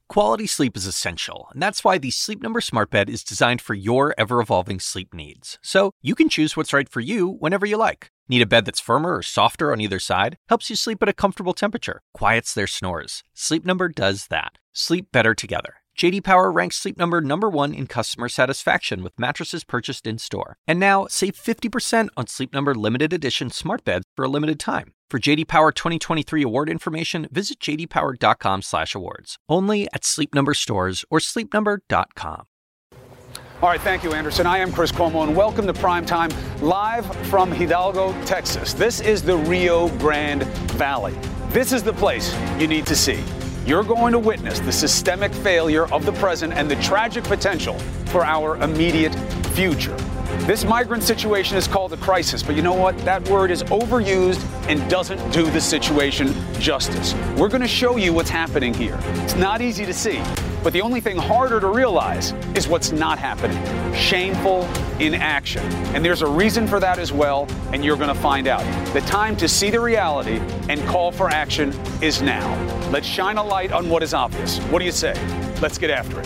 Quality sleep is essential, and that's why the Sleep Number Smart Bed is designed for your ever-evolving sleep needs. So you can choose what's right for you whenever you like. Need a bed that's firmer or softer on either side? Helps you sleep at a comfortable temperature, quiets their snores. Sleep Number does that. Sleep better together. J.D. Power ranks Sleep Number #1 in customer satisfaction with mattresses purchased in-store. And now, save 50% on Sleep Number limited edition smart beds for a limited time. For J.D. Power 2023 award information, visit jdpower.com/awards. Only at Sleep Number stores or sleepnumber.com. All right, thank you, Anderson. I am Chris Cuomo, and welcome to Primetime, live from Hidalgo, Texas. This is the Rio Grande Valley. This is the place you need to see. You're going to witness the systemic failure of the present and the tragic potential for our immediate future. This migrant situation is called a crisis, but you know what? That word is overused and doesn't do the situation justice. We're going to show you what's happening here. It's not easy to see, but the only thing harder to realize is what's not happening. Shameful inaction. And there's a reason for that as well, and you're going to find out. The time to see the reality and call for action is now. Let's shine a light on what is obvious. What do you say? Let's get after it.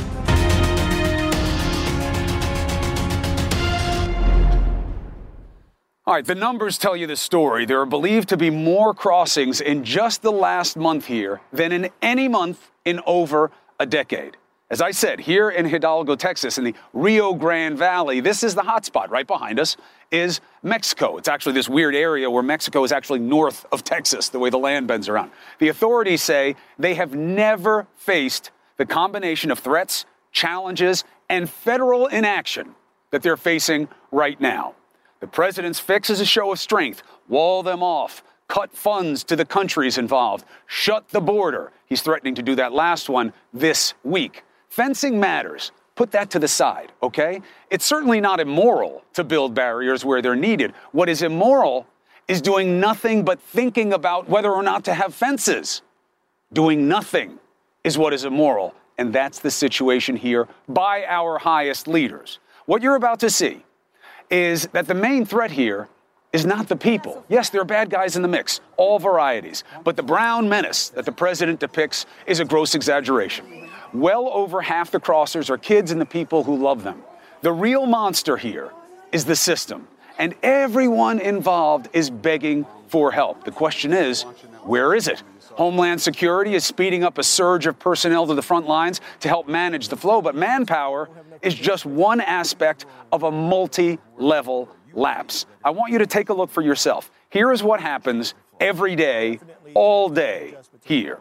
All right, the numbers tell you the story. There are believed to be more crossings in just the last month here than in any month in over a decade. As I said, here in Hidalgo, Texas, in the Rio Grande Valley, this is the hotspot. Right behind us is Mexico. It's actually this weird area where Mexico is actually north of Texas, the way the land bends around. The authorities say they have never faced the combination of threats, challenges, and federal inaction that they're facing right now. The president's fix is a show of strength. Wall them off. Cut funds to the countries involved. Shut the border. He's threatening to do that last one this week. Fencing matters. Put that to the side, okay? It's certainly not immoral to build barriers where they're needed. What is immoral is doing nothing but thinking about whether or not to have fences. Doing nothing is what is immoral. And that's the situation here by our highest leaders. What you're about to see is that the main threat here is not the people. Yes, there are bad guys in the mix, all varieties. But the brown menace that the president depicts is a gross exaggeration. Well over half the crossers are kids and the people who love them. The real monster here is the system. And everyone involved is begging for help. The question is, where is it? Homeland Security is speeding up a surge of personnel to the front lines to help manage the flow, but manpower is just one aspect of a multi-level lapse. I want you to take a look for yourself. Here is what happens every day, all day here.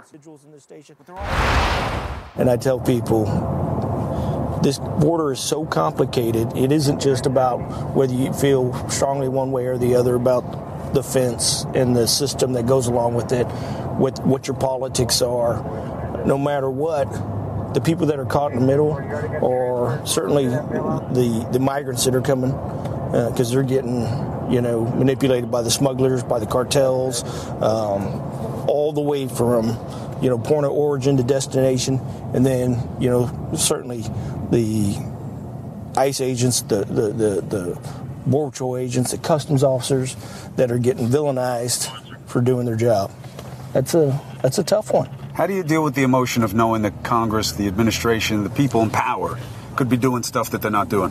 And I tell people, this border is so complicated. It isn't just about whether you feel strongly one way or the other about the fence and the system that goes along with it, what your politics are. No matter what, the people that are caught in the middle, or certainly the migrants that are coming, because they're getting, manipulated by the smugglers, by the cartels, all the way from, point of origin to destination, and then, certainly the ICE agents, the Border Patrol agents, the customs officers that are getting villainized for doing their job. That's a tough one. How do you deal with the emotion of knowing that Congress, the administration, the people in power could be doing stuff that they're not doing?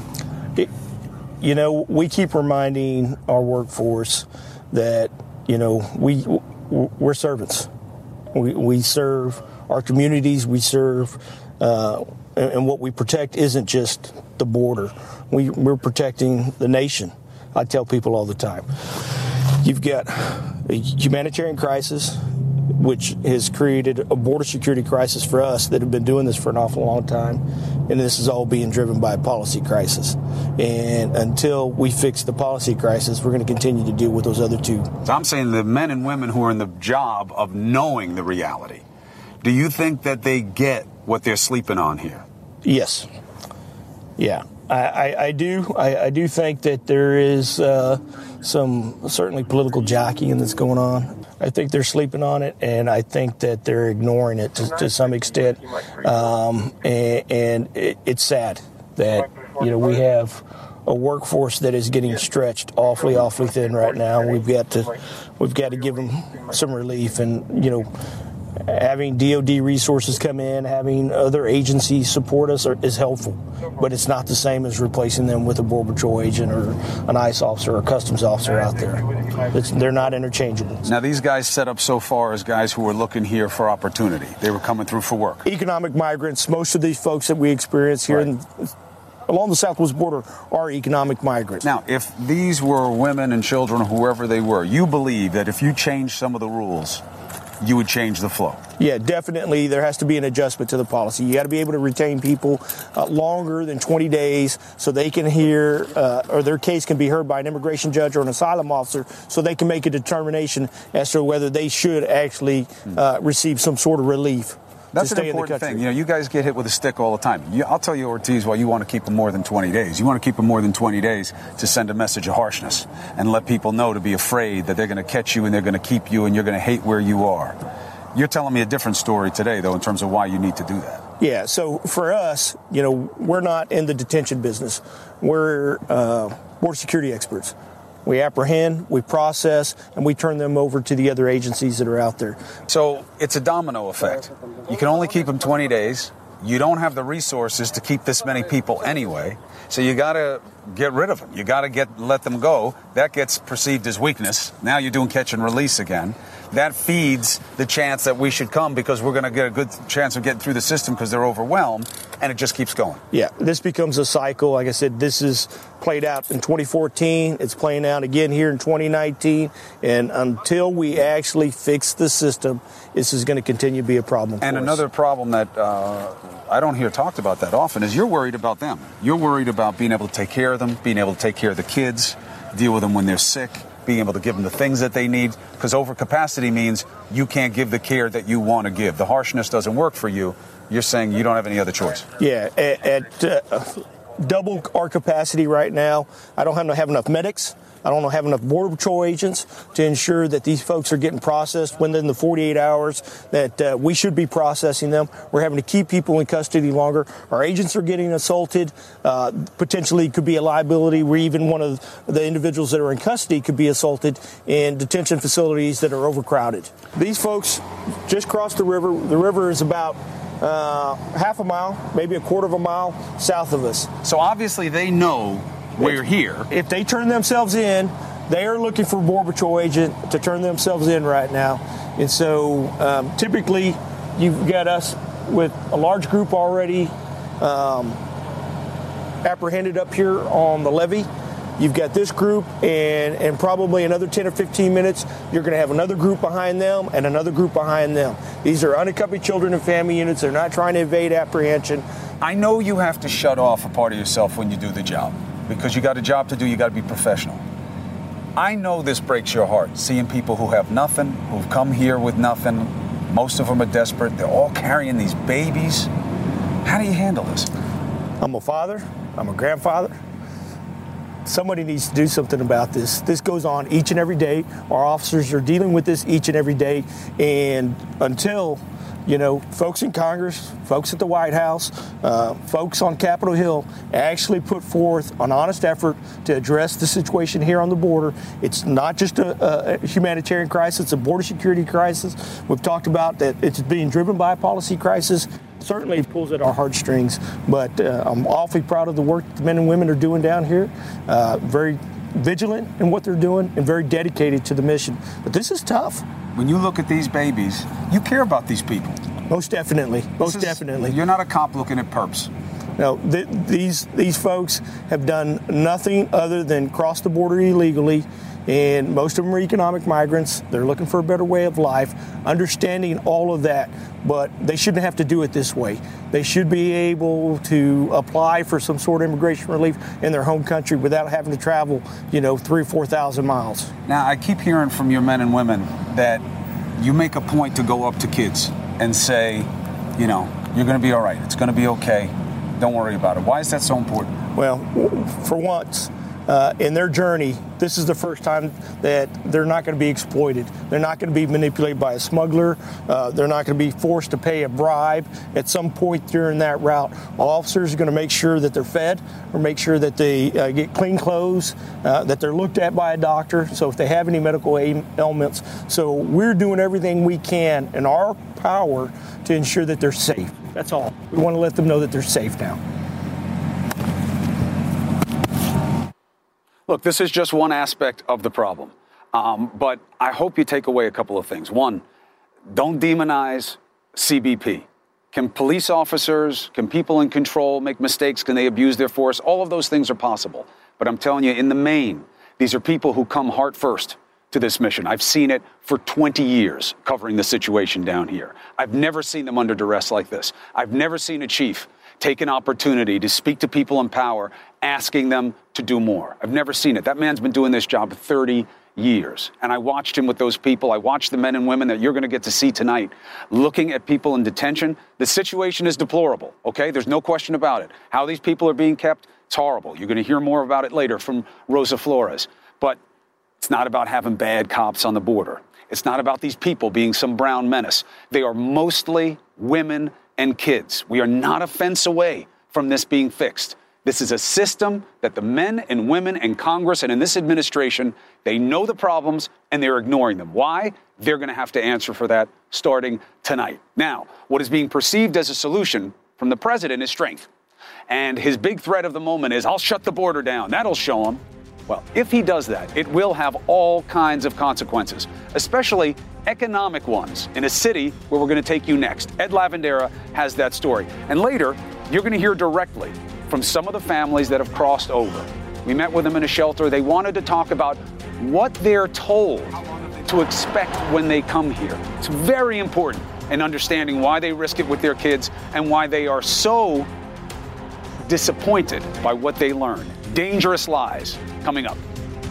We keep reminding our workforce that, we're servants. We serve our communities. We serve, and what we protect isn't just the border. We're protecting the nation. I tell people all the time. You've got a humanitarian crisis, which has created a border security crisis for us that have been doing this for an awful long time. And this is all being driven by a policy crisis. And until we fix the policy crisis, we're going to continue to deal with those other two. So I'm saying the men and women who are in the job of knowing the reality, do you think that they get what they're sleeping on here? Yes. Yeah, I do. I do think that there is some certainly political jockeying that's going on. I think they're sleeping on it, and I think that they're ignoring it to some extent. And it's sad that, we have a workforce that is getting stretched awfully thin right now. We've got to give them some relief. And, having DOD resources come in, having other agencies support us is helpful, but it's not the same as replacing them with a Border Patrol agent or an ICE officer or a customs officer out there. They're not interchangeable. Now, these guys set up so far as guys who were looking here for opportunity. They were coming through for work. Economic migrants, most of these folks that we experience here along the southwest border are economic migrants. Now, if these were women and children, whoever they were, you believe that if you change some of the rules, you would change the flow? Yeah, definitely. There has to be an adjustment to the policy. You got to be able to retain people longer than 20 days so they can hear, or their case can be heard by an immigration judge or an asylum officer so they can make a determination as to whether they should actually receive some sort of relief. That's an important thing. You know, you guys get hit with a stick all the time. I'll tell you, Ortiz, why you want to keep them more than 20 days. You want to keep them more than 20 days to send a message of harshness and let people know to be afraid that they're going to catch you and they're going to keep you and you're going to hate where you are. You're telling me a different story today, though, in terms of why you need to do that. Yeah, so for us, you know, we're not in the detention business. We're border security experts. We apprehend, we process, and we turn them over to the other agencies that are out there. So it's a domino effect. You can only keep them 20 days. You don't have the resources to keep this many people anyway. So you got to get rid of them. You got to let them go. That gets perceived as weakness. Now you're doing catch and release again. That feeds the chance that we should come because we're going to get a good chance of getting through the system because they're overwhelmed, and it just keeps going. Yeah, this becomes a cycle. Like I said, this is played out in 2014. It's playing out again here in 2019. And until we actually fix the system, this is going to continue to be a problem for us. And another problem that I don't hear talked about that often is you're worried about them. You're worried about being able to take care of them, being able to take care of the kids, deal with them when they're sick, being able to give them the things that they need, because overcapacity means you can't give the care that you want to give. The harshness doesn't work for you. You're saying you don't have any other choice. Yeah, at double our capacity right now, I don't have enough medics. I don't have enough Border Patrol agents to ensure that these folks are getting processed within the 48 hours that we should be processing them. We're having to keep people in custody longer. Our agents are getting assaulted. Potentially could be a liability where even one of the individuals that are in custody could be assaulted in detention facilities that are overcrowded. These folks just crossed the river. The river is about half a mile, maybe a quarter of a mile south of us. So obviously they know we're here. If they turn themselves in, they are looking for a Border Patrol agent to turn themselves in right now. And so typically you've got us with a large group already apprehended up here on the levee. You've got this group, and probably another 10 or 15 minutes, you're going to have another group behind them and another group behind them. These are unaccompanied children and family units. They're not trying to evade apprehension. I know you have to shut off a part of yourself when you do the job, because you got a job to do, you got to be professional. I know this breaks your heart, seeing people who have nothing, who've come here with nothing. Most of them are desperate. They're all carrying these babies. How do you handle this? I'm a father. I'm a grandfather. Somebody needs to do something about this. This goes on each and every day. Our officers are dealing with this each and every day. And until, you know, folks in Congress, folks at the White House, folks on Capitol Hill actually put forth an honest effort to address the situation here on the border. It's not just a humanitarian crisis, it's a border security crisis. We've talked about that it's being driven by a policy crisis. Certainly it pulls at our heartstrings, but I'm awfully proud of the work the men and women are doing down here. Very vigilant in what they're doing and very dedicated to the mission. But this is tough. When you look at these babies, you care about these people. Most definitely. Most definitely. You're not a cop looking at perps. No, these folks have done nothing other than cross the border illegally, and most of them are economic migrants. They're looking for a better way of life, understanding all of that, but they shouldn't have to do it this way. They should be able to apply for some sort of immigration relief in their home country without having to travel, 3,000 or 4,000 miles. Now, I keep hearing from your men and women that you make a point to go up to kids and say, you're going to be all right. It's going to be okay. Don't worry about it. Why is that so important? Well, for once, in their journey, this is the first time that they're not going to be exploited. They're not going to be manipulated by a smuggler. They're not going to be forced to pay a bribe at some point during that route. Officers are going to make sure that they're fed, or make sure that they get clean clothes, that they're looked at by a doctor, so if they have any medical ailments. So we're doing everything we can in our power to ensure that they're safe. That's all. We want to let them know that they're safe now. Look, this is just one aspect of the problem. But I hope you take away a couple of things. One, don't demonize CBP. Can police officers, can people in control make mistakes? Can they abuse their force? All of those things are possible. But I'm telling you, in the main, these are people who come heart first to this mission. I've seen it for 20 years covering the situation down here. I've never seen them under duress like this. I've never seen a chief take an opportunity to speak to people in power, asking them to do more. I've never seen it. That man's been doing this job 30 years. And I watched him with those people. I watched the men and women that you're going to get to see tonight looking at people in detention. The situation is deplorable, okay? There's no question about it. How these people are being kept, it's horrible. You're going to hear more about it later from Rosa Flores. But it's not about having bad cops on the border. It's not about these people being some brown menace. They are mostly women and kids. We are not a fence away from this being fixed. This is a system that the men and women in Congress and in this administration, they know the problems and they're ignoring them. Why? They're going to have to answer for that starting tonight. Now, what is being perceived as a solution from the president is strength. And his big threat of the moment is, I'll shut the border down. That'll show him. Well, if he does that, it will have all kinds of consequences, especially economic ones in a city where we're going to take you next. Ed Lavandera has that story. And later, you're going to hear directly from some of the families that have crossed over. We met with them in a shelter. They wanted to talk about what they're told to expect when they come here. It's very important in understanding why they risk it with their kids and why they are so disappointed by what they learn. Dangerous lies coming up.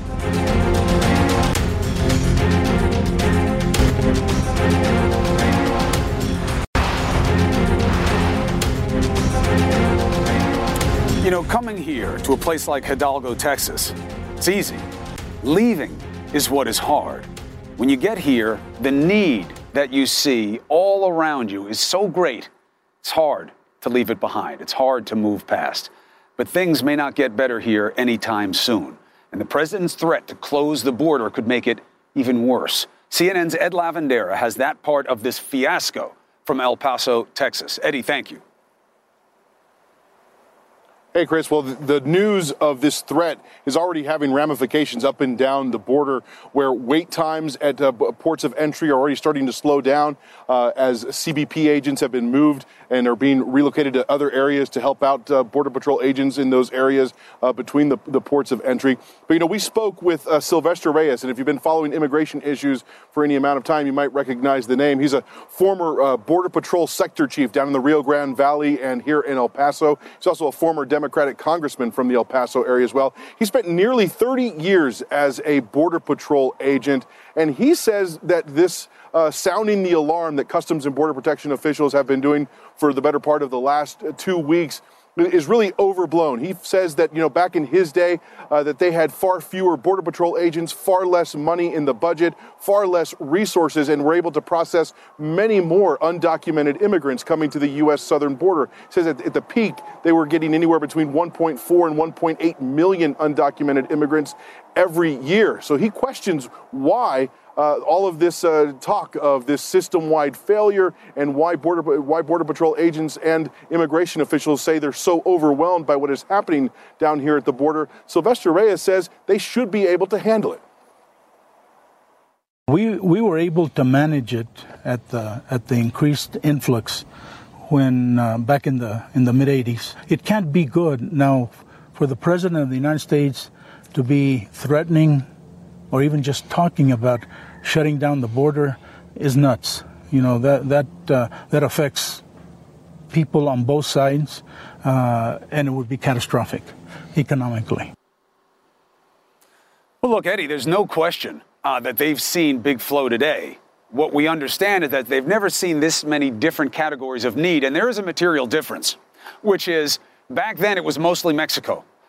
You know, coming here to a place like Hidalgo, Texas, it's easy. Leaving is what is hard. When you get here, the need that you see all around you is so great, it's hard to leave it behind. It's hard to move past. But things may not get better here anytime soon. And the president's threat to close the border could make it even worse. CNN's Ed Lavandera has that part of this fiasco from El Paso, Texas. Eddie, thank you. Hey, Chris. Well, the news of this threat is already having ramifications up and down the border, where wait times at ports of entry are already starting to slow down as CBP agents have been moved and are being relocated to other areas to help out Border Patrol agents in those areas between the ports of entry. But, you know, we spoke with Sylvester Reyes, and if you've been following immigration issues for any amount of time, you might recognize the name. He's a former Border Patrol sector chief down in the Rio Grande Valley and here in El Paso. He's also a former Democratic congressman from the El Paso area as well. He spent nearly 30 years as a Border Patrol agent, and he says that this sounding the alarm that Customs and Border Protection officials have been doing for the better part of the last 2 weeks is really overblown. He says that, you know, back in his day, that they had far fewer Border Patrol agents, far less money in the budget, far less resources, and were able to process many more undocumented immigrants coming to the U.S. southern border. He says that at the peak, they were getting anywhere between 1.4 and 1.8 million undocumented immigrants every year. So he questions why all of this talk of this system-wide failure and why Border Patrol agents and immigration officials say they're so overwhelmed by what is happening down here at the border. Sylvester Reyes says they should be able to handle it. We were able to manage it at the increased influx when back in the mid-'80s. It can't be good now for the President of the United States to be threatening or even just talking about shutting down the border is nuts. You know, that affects people on both sides, and it would be catastrophic economically. Well, look, Eddie, there's no question that they've seen big flow today. What we understand is that they've never seen this many different categories of need, and there is a material difference, which is back then it was mostly Mexico.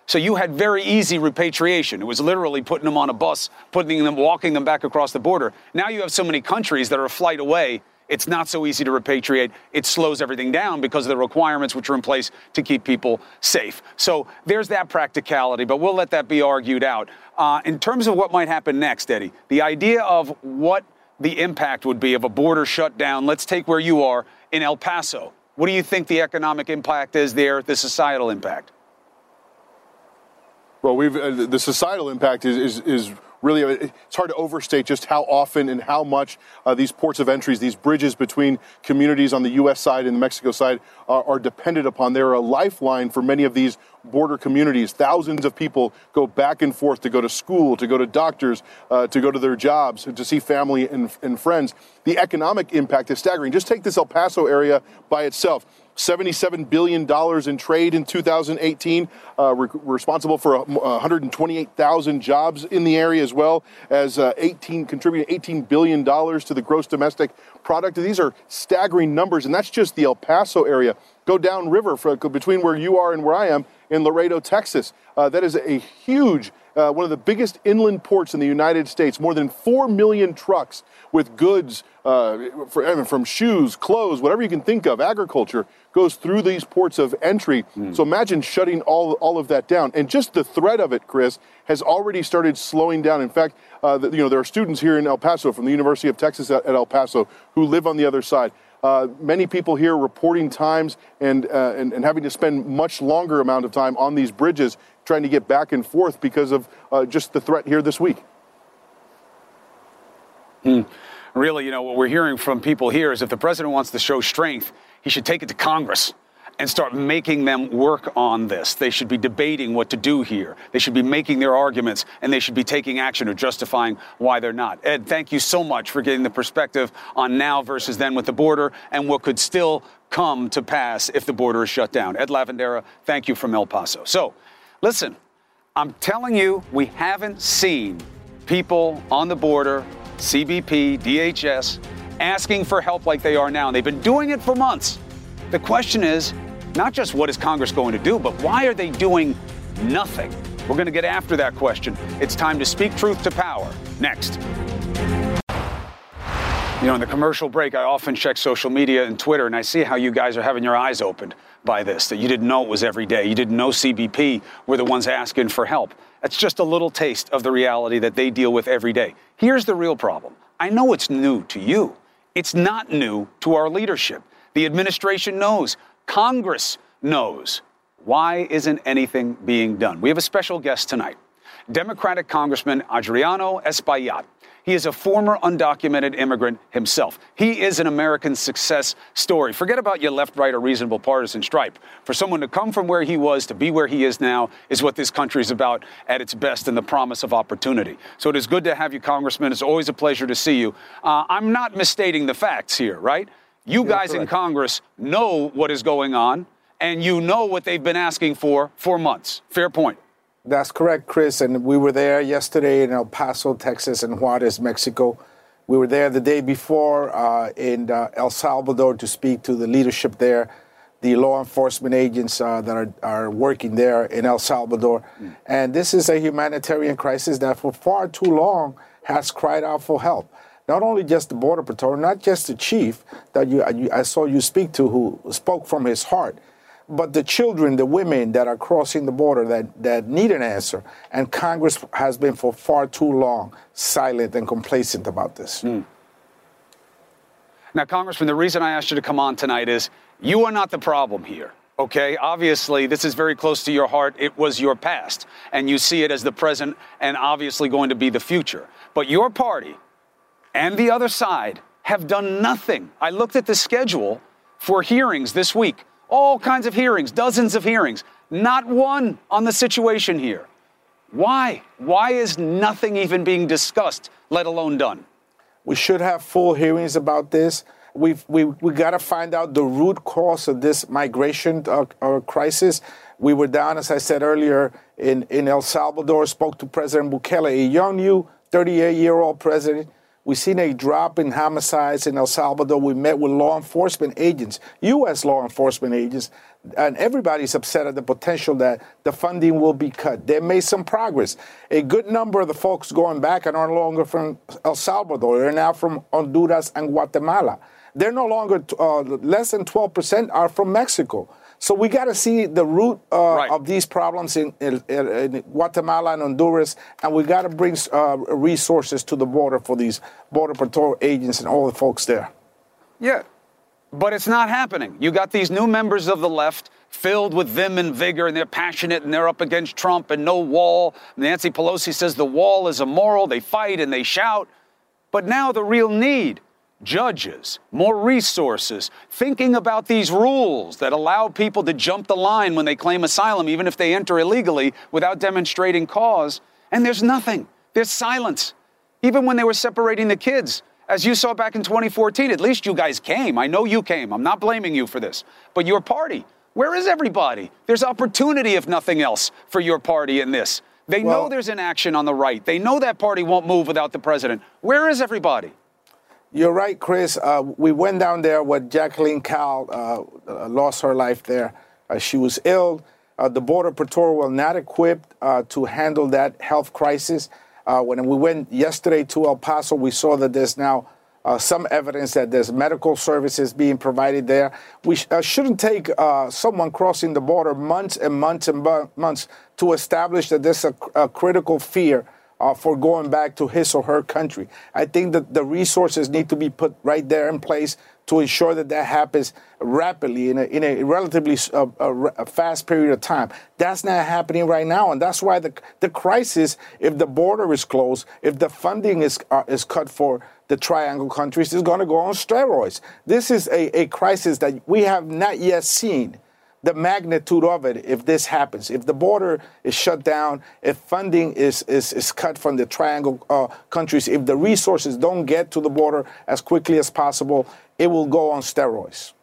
So you had very easy repatriation. It was literally putting them on a bus, walking them back across the border. Now you have so many countries that are a flight away. It's not so easy to repatriate. It slows everything down because of the requirements which are in place to keep people safe. So there's that practicality, but we'll let that be argued out. In terms of what might happen next, Eddie, the idea of what the impact would be of a border shutdown, let's take where you are in El Paso. What do you think the economic impact is there, the societal impact? Well, the societal impact is really, it's hard to overstate just how often and how much these ports of entries, these bridges between communities on the U.S. side and the Mexico side are dependent upon. They're a lifeline for many of these border communities. Thousands of people go back and forth to go to school, to go to doctors, to go to their jobs, to see family and friends. The economic impact is staggering. Just take this El Paso area by itself. $77 billion in trade in 2018, responsible for 128,000 jobs in the area, as well as contributing $18 billion to the gross domestic product. These are staggering numbers, and that's just the El Paso area. Go downriver between where you are and where I am in Laredo, Texas. That is a huge, one of the biggest inland ports in the United States. More than 4 million trucks with goods from shoes, clothes, whatever you can think of, agriculture, goes through these ports of entry. So imagine shutting all of that down. And just the threat of it, Chris, has already started slowing down. In fact, there are students here in El Paso from the University of Texas at El Paso who live on the other side. Many people here reporting times and having to spend much longer amount of time on these bridges trying to get back and forth because of just the threat here this week. Really, what we're hearing from people here is if the president wants to show strength, he should take it to Congress and start making them work on this. They should be debating what to do here. They should be making their arguments, and they should be taking action or justifying why they're not. Ed, thank you so much for getting the perspective on now versus then with the border and what could still come to pass if the border is shut down. Ed Lavandera, thank you from El Paso. So, listen, I'm telling you, we haven't seen people on the border, CBP, DHS, asking for help like they are now. And they've been doing it for months. The question is not just what is Congress going to do, but why are they doing nothing? We're going to get after that question. It's time to speak truth to power. Next. In the commercial break, I often check social media and Twitter, and I see how you guys are having your eyes opened by this, that you didn't know it was every day. You didn't know CBP were the ones asking for help. That's just a little taste of the reality that they deal with every day. Here's the real problem. I know it's new to you. It's not new to our leadership. The administration knows. Congress knows. Why isn't anything being done? We have a special guest tonight, Democratic Congressman Adriano Espaillat. He is a former undocumented immigrant himself. He is an American success story. Forget about your left, right, or reasonable partisan stripe. For someone to come from where he was to be where he is now is what this country is about at its best and the promise of opportunity. So it is good to have you, Congressman. It's always a pleasure to see you. I'm not misstating the facts here, right? You guys in Congress know what is going on, and you know what they've been asking for months. Fair point. That's correct, Chris. And we were there yesterday in El Paso, Texas, and Juarez, Mexico. We were there the day before in El Salvador to speak to the leadership there, the law enforcement agents that are working there in El Salvador. And this is a humanitarian crisis that for far too long has cried out for help. Not only just the Border Patrol, not just the chief that I saw you speak to who spoke from his heart, but the children, the women that are crossing the border that need an answer. And Congress has been for far too long silent and complacent about this. Now, Congressman, the reason I asked you to come on tonight is you are not the problem here. Okay, obviously, this is very close to your heart. It was your past, and you see it as the present and obviously going to be the future. But your party and the other side have done nothing. I looked at the schedule for hearings this week. All kinds of hearings, dozens of hearings, not one on the situation here. Why? Why is nothing even being discussed, let alone done? We should have full hearings about this. We got to find out the root cause of this migration crisis. We were down, as I said earlier, in El Salvador, spoke to President Bukele, a young, new 38-year-old president We've seen a drop in homicides in El Salvador. We met with law enforcement agents, U.S. law enforcement agents, and everybody's upset at the potential that the funding will be cut. They made some progress. A good number of the folks going back are no longer from El Salvador. They're now from Honduras and Guatemala. They're no longer, less than 12% are from Mexico. So we got to see the root of these problems in Guatemala and Honduras, and we got to bring resources to the border for these Border Patrol agents and all the folks there. Yeah, but it's not happening. You got these new members of the left filled with vim and vigor, and they're passionate, and they're up against Trump and no wall. Nancy Pelosi says the wall is immoral. They fight and they shout. But now the real need, judges, more resources, thinking about these rules that allow people to jump the line when they claim asylum, even if they enter illegally without demonstrating cause. And there's nothing. There's silence. Even when they were separating the kids, as you saw back in 2014, at least you guys came. I know you came. I'm not blaming you for this. But your party, where is everybody? There's opportunity, if nothing else, for your party in this. They know there's inaction on the right. They know that party won't move without the president. Where is everybody? You're right, Chris. We went down there when Jacqueline Cal lost her life there. She was ill. The Border Patrol were not equipped to handle that health crisis. When we went yesterday to El Paso, we saw that there's now some evidence that there's medical services being provided there. We shouldn't take someone crossing the border months and months and months to establish that there's a critical fear for going back to his or her country. I think that the resources need to be put right there in place to ensure that that happens rapidly in a relatively fast period of time. That's not happening right now, and that's why the crisis, if the border is closed, if the funding is cut for the Triangle countries, is going to go on steroids. This is a crisis that we have not yet seen the magnitude of it if this happens. If the border is shut down, if funding is cut from the Triangle countries, if the resources don't get to the border as quickly as possible, it will go on steroids.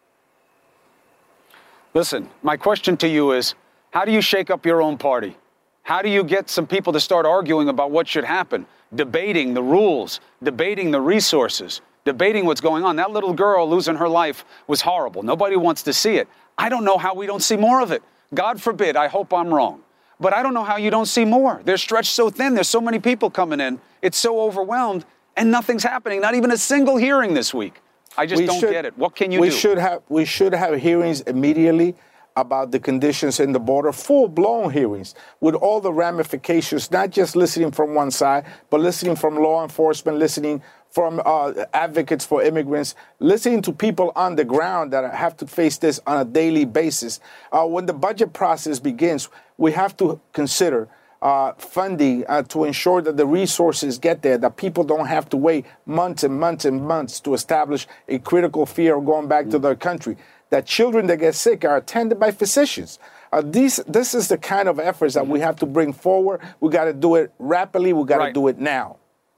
Listen, my question to you is, how do you shake up your own party? How do you get some people to start arguing about what should happen, debating the rules, debating the resources, debating what's going on? That little girl losing her life was horrible. Nobody wants to see it. I don't know how we don't see more of it. God forbid, I hope I'm wrong. But I don't know how you don't see more. They're stretched so thin. There's so many people coming in. It's so overwhelmed, and nothing's happening. Not even a single hearing this week. I just don't get it. What can you do? We should have hearings immediately about the conditions in the border, full-blown hearings with all the ramifications, not just listening from one side, but listening from law enforcement, listening from advocates for immigrants, listening to people on the ground that have to face this on a daily basis. When the budget process begins, we have to consider funding to ensure that the resources get there, that people don't have to wait months and months and months to establish a critical fear of going back to their country, that children that get sick are attended by physicians. This is the kind of efforts that we have to bring forward. We got to do it rapidly. We got to do it now.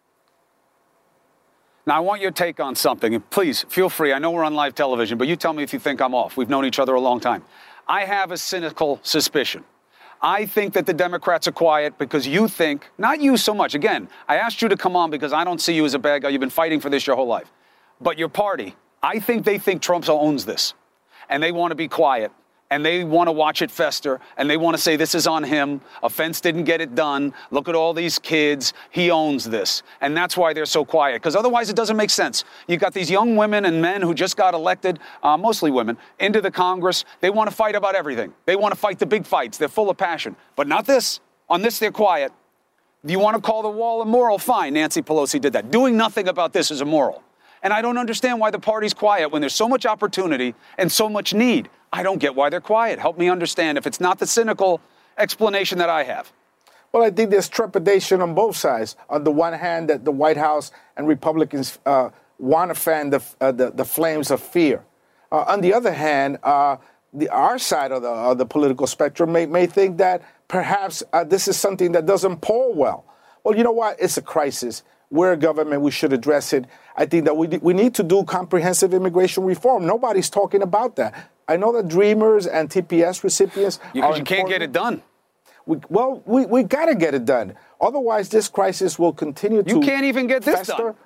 Now, I want your take on something, and please, feel free. I know we're on live television, but you tell me if you think I'm off. We've known each other a long time. I have a cynical suspicion. I think that the Democrats are quiet because you think, not you so much. Again, I asked you to come on because I don't see you as a bad guy. You've been fighting for this your whole life. But your party, I think they think Trump owns this, and they want to be quiet. And they want to watch it fester, and they want to say this is on him. Offense didn't get it done. Look at all these kids. He owns this. And that's why they're so quiet, because otherwise it doesn't make sense. You got these young women and men who just got elected, mostly women, into the Congress. They want to fight about everything. They want to fight the big fights. They're full of passion. But not this. On this, they're quiet. Do you want to call the wall immoral? Fine. Nancy Pelosi did that. Doing nothing about this is immoral. And I don't understand why the party's quiet when there's so much opportunity and so much need. I don't get why they're quiet. Help me understand if it's not the cynical explanation that I have. Well, I think there's trepidation on both sides. On the one hand, that the White House and Republicans want to fan the flames of fear. On the other hand, our side of the political spectrum may think that perhaps this is something that doesn't poll well. Well, you know what? It's a crisis. We're a government. We should address it. I think that we need to do comprehensive immigration reform. Nobody's talking about that. I know that Dreamers and TPS recipients because you can't get it done. We got to get it done. Otherwise, this crisis will continue to You can't even get this fester. done.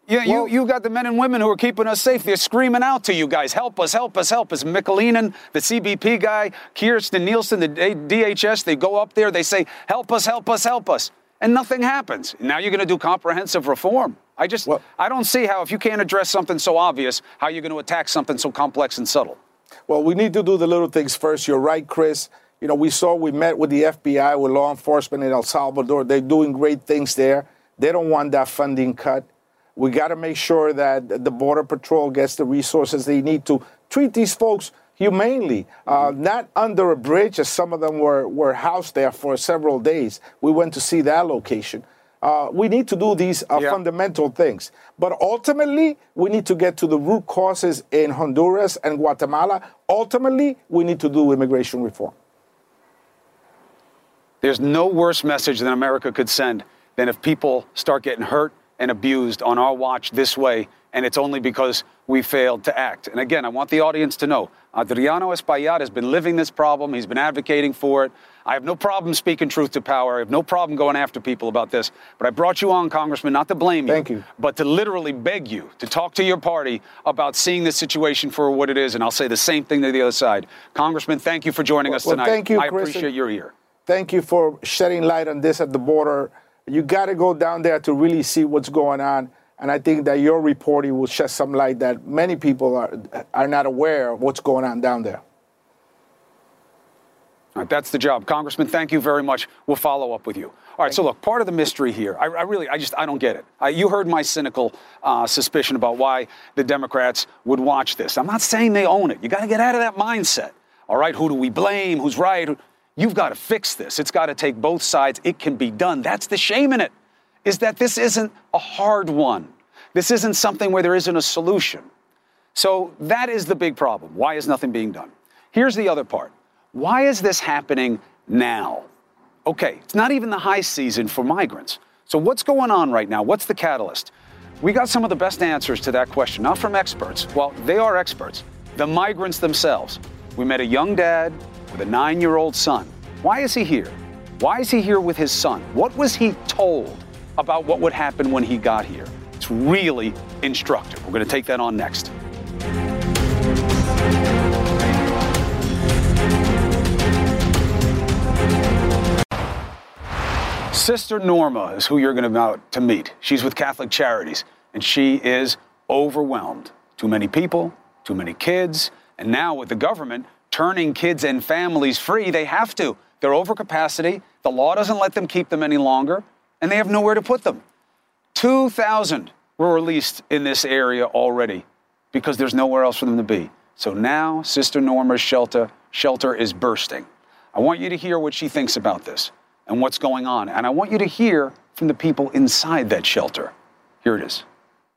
Yeah, you got the men and women who are keeping us safe. They're screaming out to you guys, help us, help us, help us. Michelinen, the CBP guy, Kirsten Nielsen, the DHS, they go up there, they say, help us, help us, help us. And nothing happens. Now you're going to do comprehensive reform. I don't see how, if you can't address something so obvious, how you're going to attack something so complex and subtle. Well, we need to do the little things first. You're right, Chris. You know, we met with the FBI, with law enforcement in El Salvador. They're doing great things there. They don't want that funding cut. We got to make sure that the Border Patrol gets the resources they need to treat these folks humanely, not under a bridge, as some of them were housed there for several days. We went to see that location. We need to do these fundamental things. But ultimately, we need to get to the root causes in Honduras and Guatemala. Ultimately, we need to do immigration reform. There's no worse message than America could send than if people start getting hurt and abused on our watch this way, and it's only because we failed to act. And again, I want the audience to know, Adriano Espaillat has been living this problem. He's been advocating for it. I have no problem speaking truth to power. I have no problem going after people about this. But I brought you on, Congressman, not to blame you. Thank you. But to literally beg you to talk to your party about seeing this situation for what it is. And I'll say the same thing to the other side. Congressman, thank you for joining us tonight. Thank you, I Chris, appreciate your ear. Thank you for shedding light on this at the border. You got to go down there to really see what's going on. And I think that your reporting will shed some light that many people are not aware of what's going on down there. All right, that's the job. Congressman, thank you very much. We'll follow up with you. All right, so look, part of the mystery here, I don't get it. You heard my cynical suspicion about why the Democrats would watch this. I'm not saying they own it. You got to get out of that mindset. All right, who do we blame? Who's right? You've got to fix this. It's got to take both sides. It can be done. That's the shame in it, is that this isn't a hard one. This isn't something where there isn't a solution. So that is the big problem. Why is nothing being done? Here's the other part. Why is this happening now? Okay, it's not even the high season for migrants. So what's going on right now? What's the catalyst? We got some of the best answers to that question, not from experts. Well, they are experts. The migrants themselves. We met a young dad with a 9-year-old son. Why is he here? Why is he here with his son? What was he told about what would happen when he got here? It's really instructive. We're going to take that on next. Sister Norma is who you're going to meet. She's with Catholic Charities, and she is overwhelmed. Too many people, too many kids, and now with the government turning kids and families free, they have to. They're over capacity. The law doesn't let them keep them any longer, and they have nowhere to put them. 2,000 were released in this area already because there's nowhere else for them to be. So now Sister Norma's shelter is bursting. I want you to hear what she thinks about this and what's going on. And I want you to hear from the people inside that shelter. Here it is.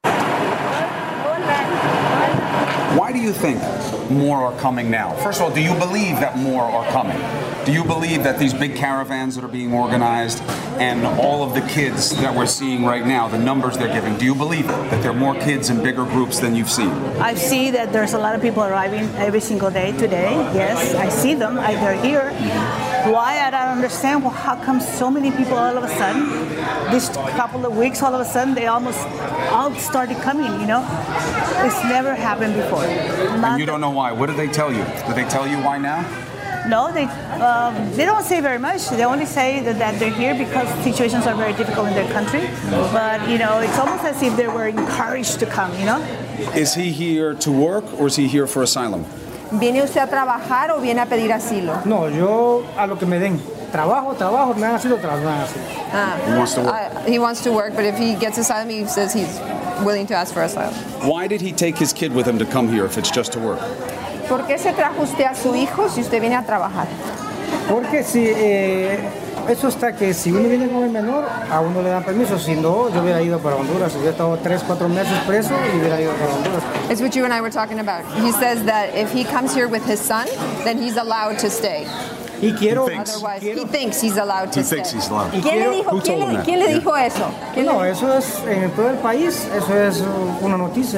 Why do you think more are coming now? First of all, do you believe that more are coming? Do you believe that these big caravans that are being organized and all of the kids that we're seeing right now, the numbers they're giving, do you believe it? That there are more kids in bigger groups than you've seen? I see that there's a lot of people arriving every single day today. Yes, I see them. They're here. Why? I don't understand. Well, how come so many people all of a sudden, this couple of weeks, all of a sudden, they almost all started coming, you know? It's never happened before. And you don't know why. What did they tell you? Did they tell you why now? No, they don't say very much. They only say that they're here because situations are very difficult in their country. But, you know, it's almost as if they were encouraged to come, you know? Is he here to work or is he here for asylum? ¿Viene usted a trabajar o viene a pedir asilo? No, yo a lo que me den. Trabajo, me dan asilo, me dan asilo. He wants to work. He wants to work, but if he gets asylum, he says he's willing to ask for asylum. Why did he take his kid with him to come here if it's just to work? ¿Por qué se trajo usted a su hijo si usted viene a trabajar? Porque si eso está que si uno viene con el menor, a uno le dan permiso. Si no, yo hubiera ido para Honduras. Hubiera estado 3-4 meses preso y hubiera ido para Honduras. It's what you and I were talking about. He says that if he comes here with his son, then he's allowed to stay. Y quiero, Otherwise, he thinks he's allowed to stay. He thinks he's allowed. ¿Quién le dijo eso? No, eso es en todo el país, eso es una noticia.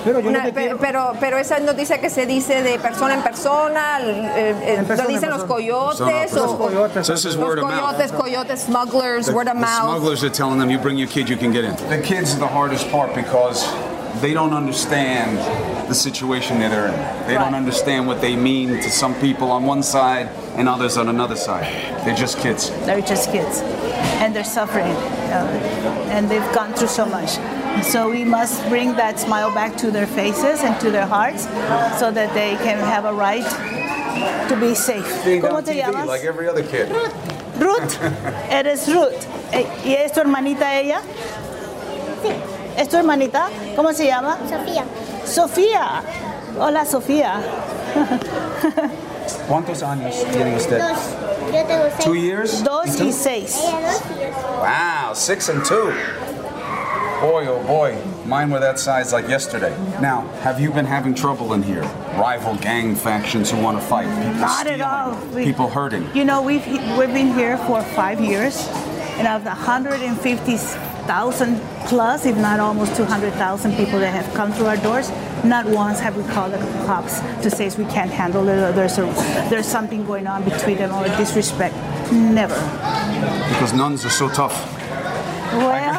Pero yo lo que quiero... pero esa noticia que se dice de persona en persona, lo dicen los coyotes. So this is word of mouth. Coyotes, smugglers, word of mouth. Smugglers are telling them, you bring your kid, you can get in. The kids are the hardest part because they don't understand the situation that they're in. They don't understand what they mean to some people on one side and others on another side. They're just kids. They're just kids. And they're suffering. And they've gone through so much. So we must bring that smile back to their faces and to their hearts so that they can have a right to be safe. ¿Cómo te llamas? Like every other kid. Ruth. Eres Ruth. ¿Y es tu hermanita ella? Sí. ¿Es tu hermanita? ¿Cómo se llama? Sofía. Sofía. Hola, Sofía. ¿Cuántos años tiene usted? 2. Yo tengo 6. 2 years? 2 y 6. Ella 2 years. Wow, 6 and 2. Boy, oh boy, mine were that size like yesterday. Now, have you been having trouble in here? Rival gang factions who want to fight? People Not stealing, at all. people hurting? You know, we've been here for 5 years, and of the 150,000 plus, if not almost 200,000 people that have come through our doors, not once have we called the cops to say we can't handle it or there's something going on between them or disrespect. Never. Because nuns are so tough. Well,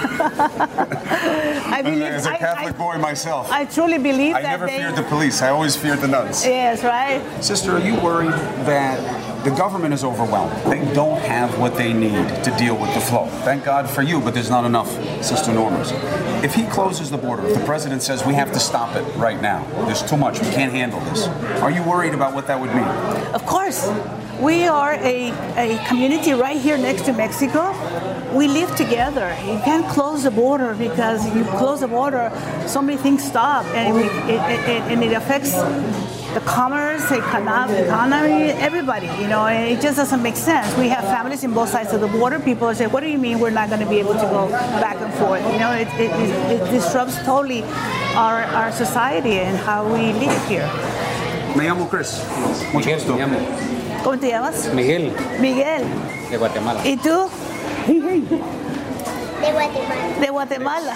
I believe, as a Catholic boy myself, I truly believe I that never feared the police. I always feared the nuns. Yes, right. Sister, are you worried that the government is overwhelmed? They don't have what they need to deal with the flow. Thank God for you, but there's not enough, Sister Normas. If he closes the border, if the president says we have to stop it right now, there's too much, we can't handle this, are you worried about what that would mean? Of course. We are a community right here next to Mexico. We live together. You can't close the border because you close the border, so many things stop, and it affects the commerce, the economy, everybody. You know, and it just doesn't make sense. We have families in both sides of the border. People say, "What do you mean we're not going to be able to go back and forth?" You know, it disrupts totally our society and how we live here. Me llamo Chris. Mucho gusto. ¿Cómo te llamas? Miguel. Miguel. De Guatemala. ¿Y tú? De Guatemala. De Guatemala.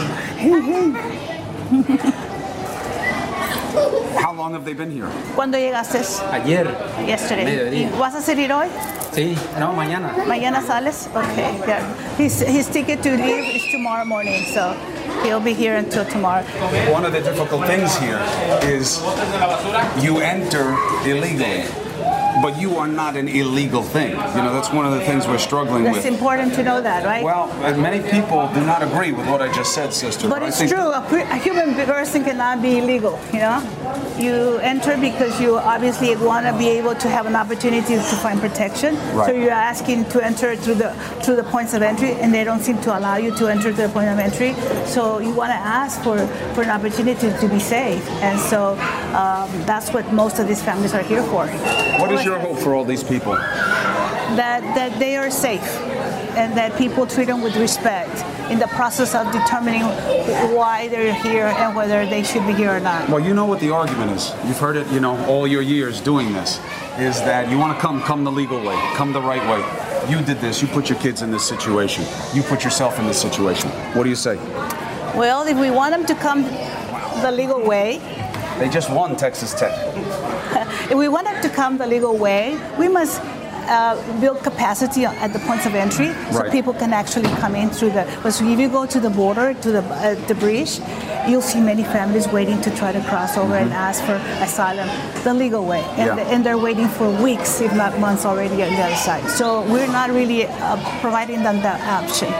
How long have they been here? ¿Cuándo llegaste? Ayer. Yesterday. Mediodía. ¿Y vas a salir hoy? Sí, no, mañana. ¿Mañana sales? Okay. Yeah. His ticket to leave is tomorrow morning, so he'll be here until tomorrow. One of the difficult things here is you enter illegally. But you are not an illegal thing. You know, that's one of the things we're struggling with. It's important to know that, right? Well, many people do not agree with what I just said, Sister. But it's true. A human person cannot be illegal, you know? You enter because you obviously want to be able to have an opportunity to find protection. Right. So you're asking to enter through the points of entry, and they don't seem to allow you to enter to the point of entry. So you want to ask for an opportunity to be safe. And so that's what most of these families are here for. What is your hope for all these people? That they are safe and that people treat them with respect in the process of determining why they're here and whether they should be here or not. Well, you know what the argument is. You've heard it, you know, all your years doing this, is that you want to come the legal way, come the right way. You did this. You put your kids in this situation. You put yourself in this situation. What do you say? Well, if we want them to come the legal way, they just won Texas Tech. If we want them to come the legal way, we must build capacity at the points of entry so people can actually come in through the. So if you go to the border, to the bridge, you'll see many families waiting to try to cross over and ask for asylum the legal way. And they're waiting for weeks, if not months already on the other side. So we're not really providing them that option.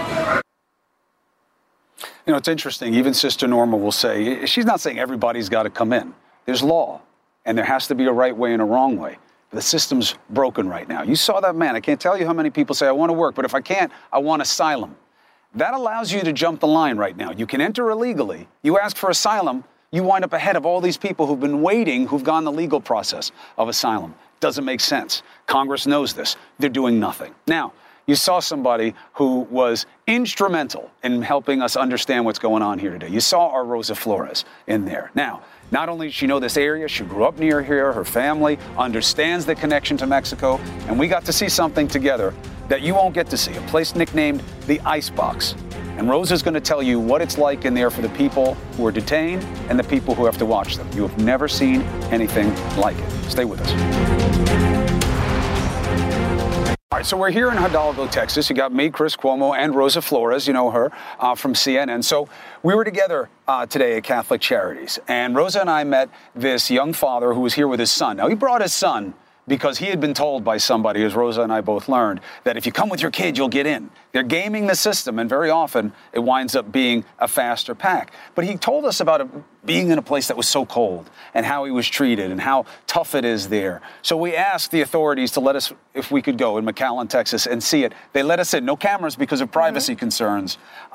You know, it's interesting. Even Sister Norma will say, she's not saying everybody's got to come in. There's law, and there has to be a right way and a wrong way. The system's broken right now. You saw that man. I can't tell you how many people say, I want to work, but if I can't, I want asylum. That allows you to jump the line right now. You can enter illegally. You ask for asylum. You wind up ahead of all these people who've been waiting, who've gone the legal process of asylum. Doesn't make sense. Congress knows this. They're doing nothing. Now, you saw somebody who was instrumental in helping us understand what's going on here today. You saw our Rosa Flores in there. Now, not only does she know this area, she grew up near here, her family understands the connection to Mexico, and we got to see something together that you won't get to see, a place nicknamed the Icebox. And Rosa's going to tell you what it's like in there for the people who are detained and the people who have to watch them. You have never seen anything like it. Stay with us. All right, so we're here in Hidalgo, Texas. You got me, Chris Cuomo, and Rosa Flores, you know her, from CNN. So we were together today at Catholic Charities, and Rosa and I met this young father who was here with his son. Now, he brought his son because he had been told by somebody, as Rosa and I both learned, that if you come with your kid, you'll get in. They're gaming the system, and very often it winds up being a faster pack. But he told us about being in a place that was so cold and how he was treated and how tough it is there. So we asked the authorities to let us, if we could go in McAllen, Texas, and see it. They let us in. No cameras because of privacy concerns.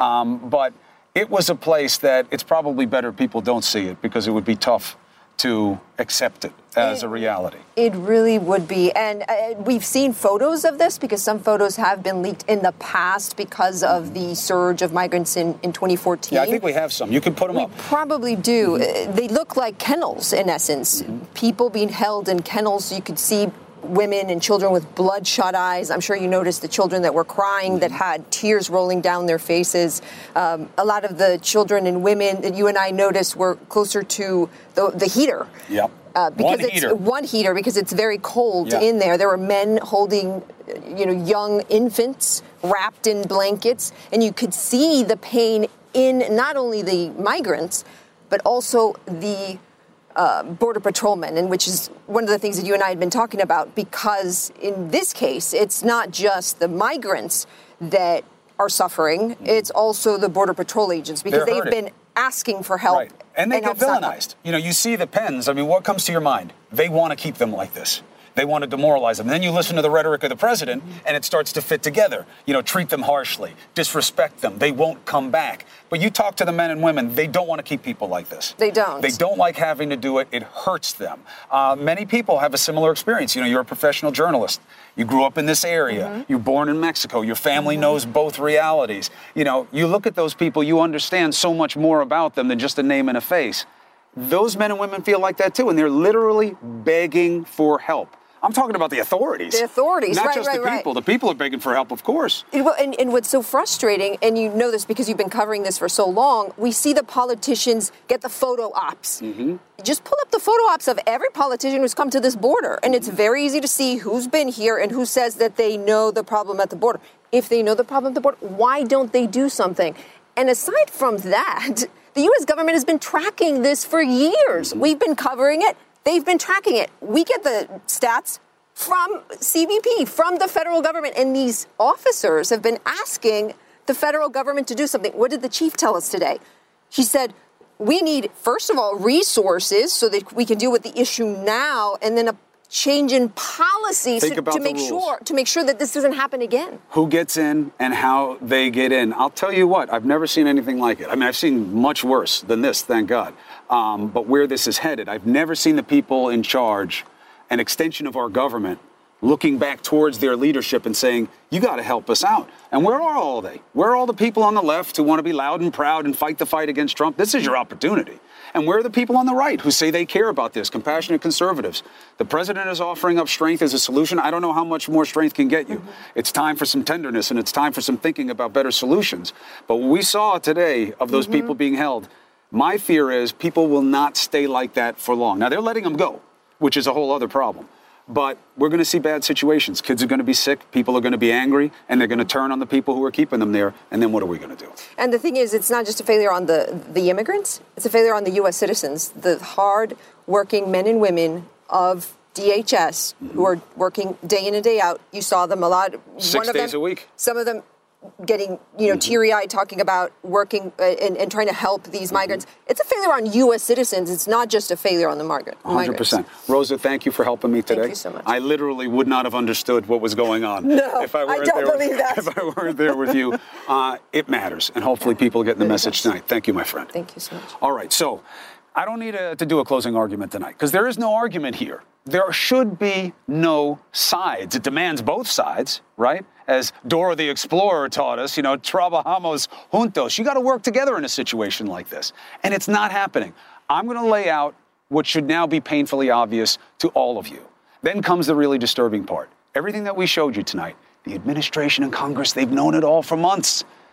But it was a place that it's probably better people don't see it because it would be tough to accept it as a reality. It really would be. And we've seen photos of this because some photos have been leaked in the past because of the surge of migrants in 2014. Yeah, I think we have some. You can put them up. We probably do. They look like kennels, in essence. People being held in kennels. You could see women and children with bloodshot eyes. I'm sure you noticed the children that were crying, that had tears rolling down their faces. A lot of the children and women that you and I noticed were closer to the heater. Yep. Because one heater because it's very cold in there. There were men holding, young infants wrapped in blankets, and you could see the pain in not only the migrants, but also the border patrolmen, and which is one of the things that you and I had been talking about, because in this case, it's not just the migrants that are suffering, it's also the border patrol agents, because they've been asking for help. Right. And they get villainized. You see the pens. I mean, what comes to your mind? They want to keep them like this. They want to demoralize them. And then you listen to the rhetoric of the president, and it starts to fit together. Treat them harshly, disrespect them. They won't come back. But you talk to the men and women, they don't want to keep people like this. They don't. They don't like having to do it. It hurts them. Many people have a similar experience. You're a professional journalist. You grew up in this area. You're born in Mexico. Your family knows both realities. You look at those people, you understand so much more about them than just a name and a face. Those men and women feel like that too, and they're literally begging for help. I'm talking about the authorities. The authorities, Not just the people. The people are begging for help, of course. And what's so frustrating, and you know this because you've been covering this for so long, we see the politicians get the photo ops. Just pull up the photo ops of every politician who's come to this border, and it's very easy to see who's been here and who says that they know the problem at the border. If they know the problem at the border, why don't they do something? And aside from that, the U.S. government has been tracking this for years. We've been covering it. They've been tracking it. We get the stats from CBP, from the federal government, and these officers have been asking the federal government to do something. What did the chief tell us today? He said, we need, first of all, resources so that we can deal with the issue now, and then a change in policy to make sure that this doesn't happen again. Who gets in and how they get in. I'll tell you what, I've never seen anything like it. I mean, I've seen much worse than this, thank God. But where this is headed, I've never seen the people in charge, an extension of our government, looking back towards their leadership and saying, you got to help us out. And where are all they? Where are all the people on the left who want to be loud and proud and fight the fight against Trump? This is your opportunity. And where are the people on the right who say they care about this, compassionate conservatives? The president is offering up strength as a solution. I don't know how much more strength can get you. It's time for some tenderness, and it's time for some thinking about better solutions. But what we saw today of those people being held, my fear is people will not stay like that for long. Now, they're letting them go, which is a whole other problem. But we're going to see bad situations. Kids are going to be sick. People are going to be angry, and they're going to turn on the people who are keeping them there. And then what are we going to do? And the thing is, it's not just a failure on the immigrants. It's a failure on the U.S. citizens, the hard-working men and women of DHS who are working day in and day out. You saw them a lot. 6 days a week. Some of them getting, teary-eyed, talking about working and trying to help these migrants. It's a failure on U.S. citizens. It's not just a failure on the migrants. 100%. Rosa, thank you for helping me today. Thank you so much. I literally would not have understood what was going on. No, if I don't believe that. If I weren't there with you. It matters, and hopefully people get the message tonight. Thank you, my friend. Thank you so much. All right, so I don't need to do a closing argument tonight, because there is no argument here. There should be no sides. It demands both sides, right? As Dora the Explorer taught us, trabajamos juntos. You got to work together in a situation like this. And it's not happening. I'm going to lay out what should now be painfully obvious to all of you. Then comes the really disturbing part. Everything that we showed you tonight, the administration and Congress, they've known it all for months.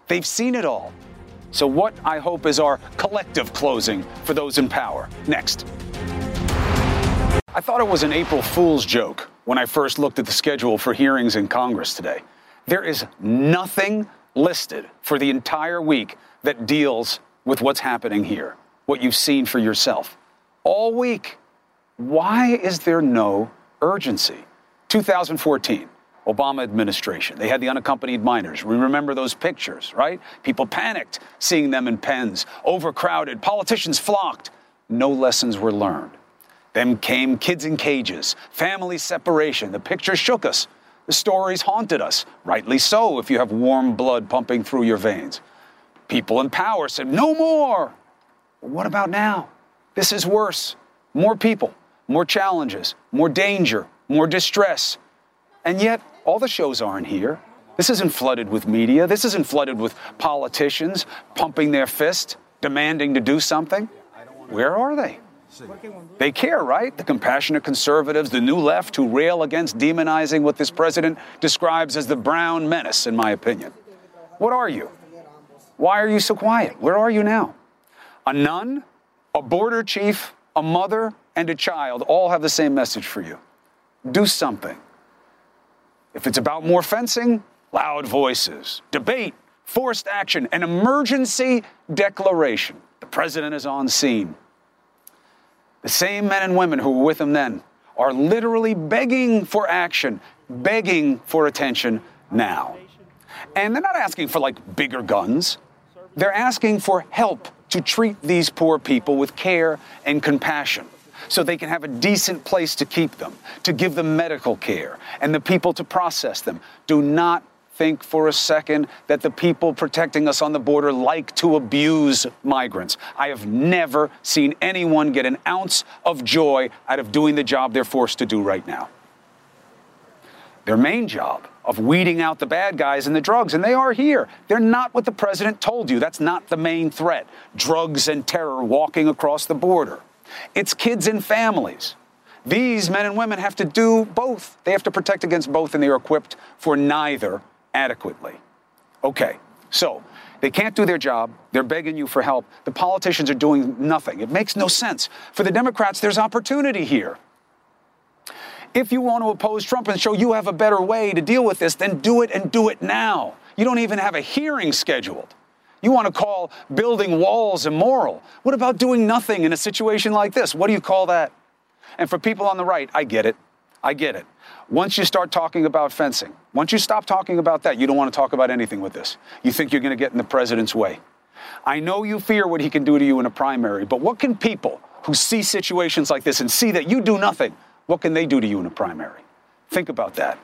They've seen it all. So what I hope is our collective closing for those in power. Next. I thought it was an April Fool's joke when I first looked at the schedule for hearings in Congress today. There is nothing listed for the entire week that deals with what's happening here, what you've seen for yourself. All week. Why is there no urgency? 2014, Obama administration. They had the unaccompanied minors. We remember those pictures, right? People panicked seeing them in pens, overcrowded, politicians flocked. No lessons were learned. Then came kids in cages, family separation. The picture shook us. The stories haunted us, rightly so if you have warm blood pumping through your veins. People in power said, no more. Well, what about now? This is worse. More people, more challenges, more danger, more distress. And yet, all the shows aren't here. This isn't flooded with media. This isn't flooded with politicians pumping their fist, demanding to do something. Where are they? They care, right? The compassionate conservatives, the new left who rail against demonizing what this president describes as the brown menace, in my opinion. What are you? Why are you so quiet? Where are you now? A nun, a border chief, a mother, and a child all have the same message for you. Do something. If it's about more fencing, loud voices, debate, forced action, an emergency declaration. The president is on scene. The same men and women who were with him then are literally begging for action, begging for attention now. And they're not asking for, like, bigger guns. They're asking for help to treat these poor people with care and compassion so they can have a decent place to keep them, to give them medical care, and the people to process them. Do not think for a second that the people protecting us on the border like to abuse migrants. I have never seen anyone get an ounce of joy out of doing the job they're forced to do right now. Their main job of weeding out the bad guys and the drugs, and they are here. They're not what the president told you. That's not the main threat. Drugs and terror walking across the border. It's kids and families. These men and women have to do both. They have to protect against both, and they are equipped for neither adequately. Okay, so they can't do their job. They're begging you for help. The politicians are doing nothing. It makes no sense. For the Democrats, there's opportunity here. If you want to oppose Trump and show you have a better way to deal with this, then do it and do it now. You don't even have a hearing scheduled. You want to call building walls immoral. What about doing nothing in a situation like this? What do you call that? And for people on the right, I get it. I get it. Once you start talking about fencing, once you stop talking about that, you don't want to talk about anything with this. You think you're going to get in the president's way. I know you fear what he can do to you in a primary, but what can people who see situations like this and see that you do nothing, what can they do to you in a primary? Think about that.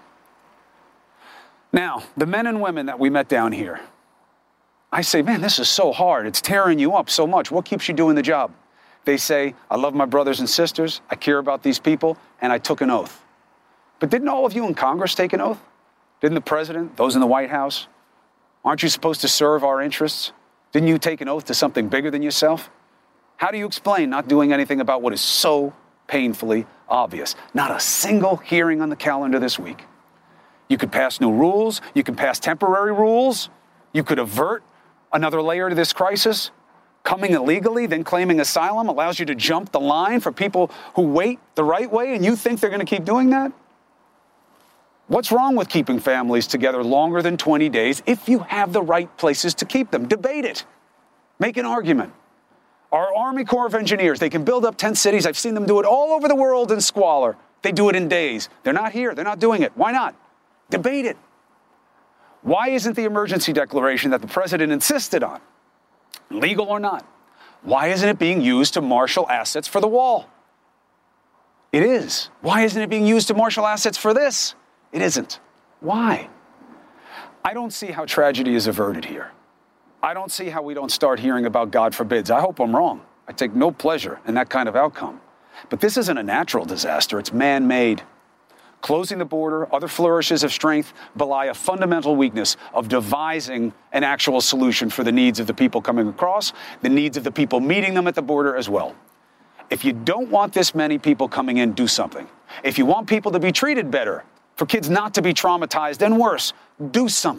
Now, the men and women that we met down here, I say, man, this is so hard. It's tearing you up so much. What keeps you doing the job? They say, I love my brothers and sisters. I care about these people, and I took an oath. But didn't all of you in Congress take an oath? Didn't the president, those in the White House? Aren't you supposed to serve our interests? Didn't you take an oath to something bigger than yourself? How do you explain not doing anything about what is so painfully obvious? Not a single hearing on the calendar this week. You could pass new rules. You could pass temporary rules. You could avert another layer to this crisis. Coming illegally, then claiming asylum allows you to jump the line for people who wait the right way, and you think they're going to keep doing that? What's wrong with keeping families together longer than 20 days if you have the right places to keep them? Debate it. Make an argument. Our Army Corps of Engineers, they can build up tent cities. I've seen them do it all over the world in squalor. They do it in days. They're not here. They're not doing it. Why not? Debate it. Why isn't the emergency declaration that the president insisted on, legal or not, why isn't it being used to marshal assets for the wall? It is. Why isn't it being used to marshal assets for this? It isn't. Why? I don't see how tragedy is averted here. I don't see how we don't start hearing about God forbids. I hope I'm wrong. I take no pleasure in that kind of outcome. But this isn't a natural disaster. It's man-made. Closing the border, other flourishes of strength belie a fundamental weakness of devising an actual solution for the needs of the people coming across, the needs of the people meeting them at the border as well. If you don't want this many people coming in, do something. If you want people to be treated better, for kids not to be traumatized and worse, do something.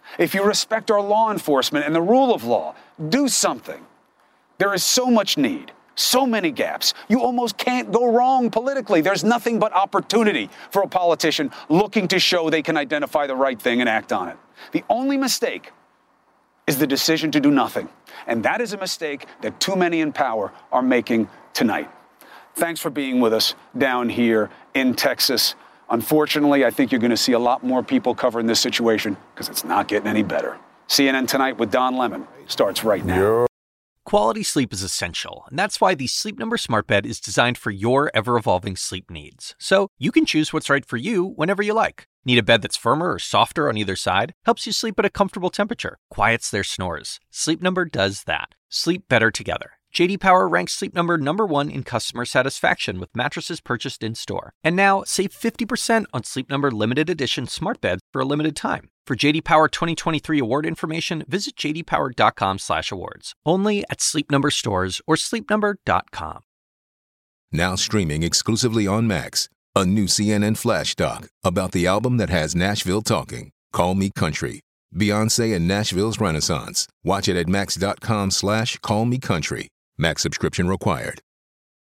If you respect our law enforcement and the rule of law, do something. There is so much need, so many gaps. You almost can't go wrong politically. There's nothing but opportunity for a politician looking to show they can identify the right thing and act on it. The only mistake is the decision to do nothing. And that is a mistake that too many in power are making tonight. Thanks for being with us down here in Texas. Unfortunately, I think you're going to see a lot more people covering this situation because it's not getting any better. CNN Tonight with Don Lemon starts right now. Quality sleep is essential, and that's why the Sleep Number Smart Bed is designed for your ever-evolving sleep needs. So you can choose what's right for you whenever you like. Need a bed that's firmer or softer on either side? Helps you sleep at a comfortable temperature. Quiets their snores. Sleep Number does that. Sleep better together. J.D. Power ranks Sleep Number #1 in customer satisfaction with mattresses purchased in-store. And now, save 50% on Sleep Number limited edition smart beds for a limited time. For J.D. Power 2023 award information, visit jdpower.com/awards. Only at Sleep Number stores or sleepnumber.com. Now streaming exclusively on Max, a new CNN flash doc about the album that has Nashville talking, Call Me Country. Beyoncé and Nashville's Renaissance. Watch it at max.com/callmecountry. Max subscription required.